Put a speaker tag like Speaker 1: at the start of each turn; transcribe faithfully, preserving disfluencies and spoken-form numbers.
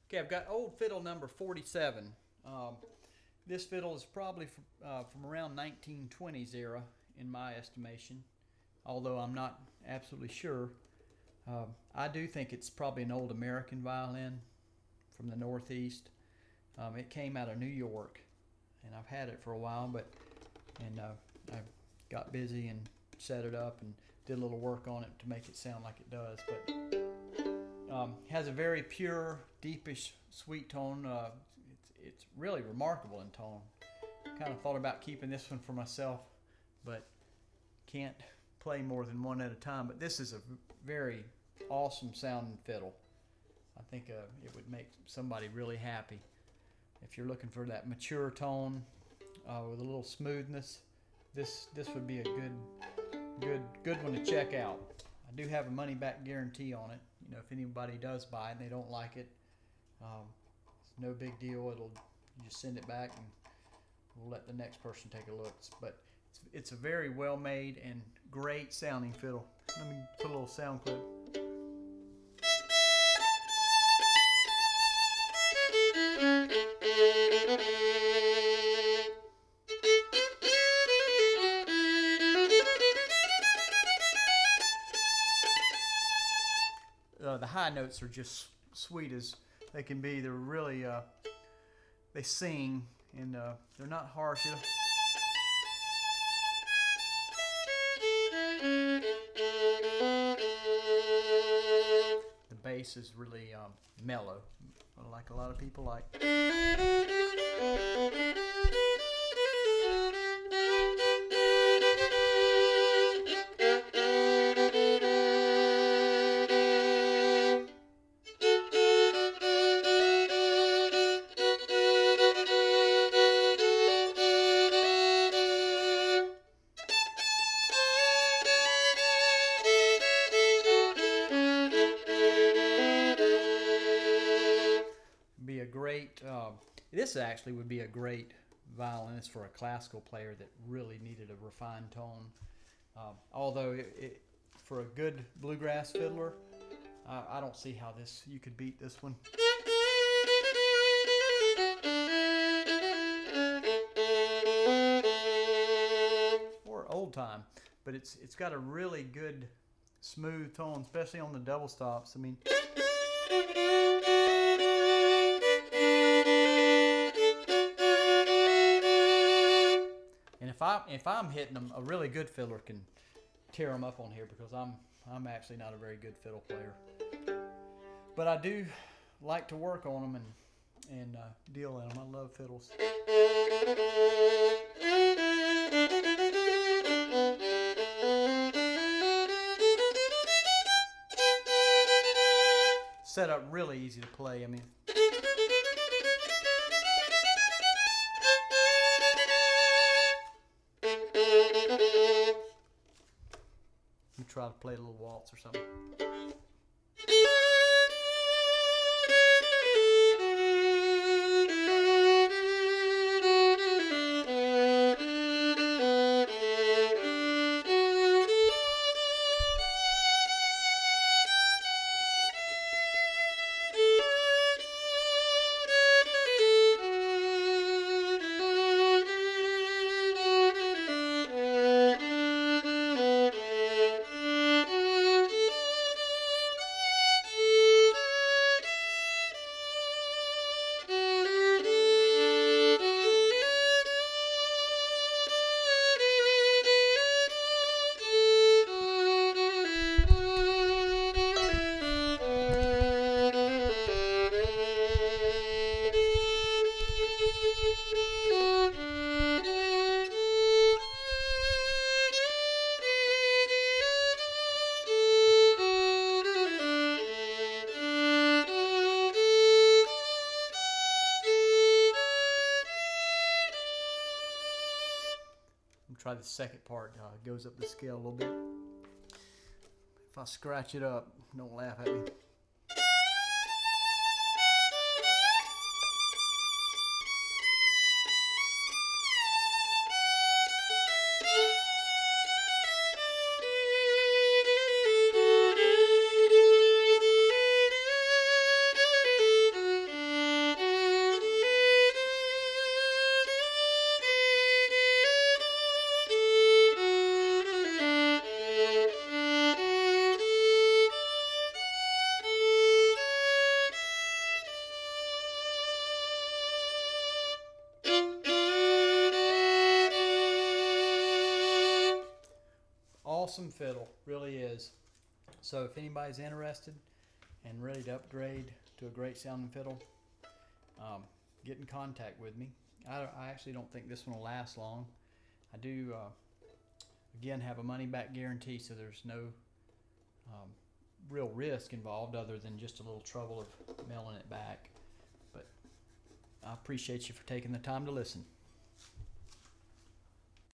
Speaker 1: Okay, I've got old fiddle number forty-seven. Um, this fiddle is probably from, uh, from around nineteen twenties era in my estimation, although I'm not absolutely sure. Uh, I do think it's probably an old American violin from the Northeast. Um, it came out of New York, and I've had it for a while, but and uh, I got busy and set it up and did a little work on it to make it sound like it does. But um, has a very pure, deepish, sweet tone. Uh, it's it's really remarkable in tone. Kind of thought about keeping this one for myself, but can't play more than one at a time. But this is a very awesome sounding fiddle. I think uh, it would make somebody really happy. If you're looking for that mature tone uh, with a little smoothness, this this would be a good good good one to check out. I do have a money back guarantee on it. You know, if anybody does buy it and they don't like it, um, it's no big deal. It'll you just send it back and we'll let the next person take a look. But it's, it's a very well made and great sounding fiddle. Let me put a little sound clip. Uh, the high notes are just sweet as they can be. They're really, uh, they sing, and uh, they're not harsh. You know? The bass is really um, mellow, like a lot of people like. Be a great uh, this actually would be a great violinist for a classical player that really needed a refined tone. Um, although it, it, for a good bluegrass fiddler, uh, I don't see how this you could beat this one. Or old time, but it's it's got a really good smooth tone, especially on the double stops. I mean. If I if I'm hitting them, a really good fiddler can tear them up on here because I'm I'm actually not a very good fiddle player. But I do like to work on them and and uh, deal in them. I love fiddles. Set up really easy to play. I mean. Try to play a little waltz or something. Try the second part, uh, goes up the scale a little bit. If I scratch it up, don't laugh at me. awesome fiddle, really is. So if anybody's interested and ready to upgrade to a great sounding fiddle, um, get in contact with me. I, I actually don't think this one will last long. I do, uh, again, have a money back guarantee, so there's no um, real risk involved other than just a little trouble of mailing it back. But I appreciate you for taking the time to listen.